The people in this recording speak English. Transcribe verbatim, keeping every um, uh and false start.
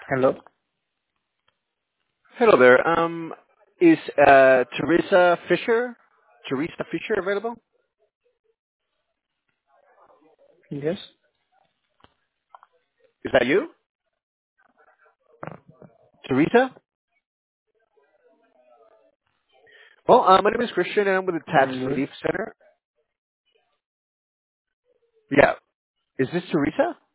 Hello? Hello there. Um, is uh, Teresa Fisher, Teresa Fisher available? Yes? Is that you, Teresa? Well, uh, my name is Christian, and I'm with the Tax Yes. Relief Center. Yeah. Is this Teresa?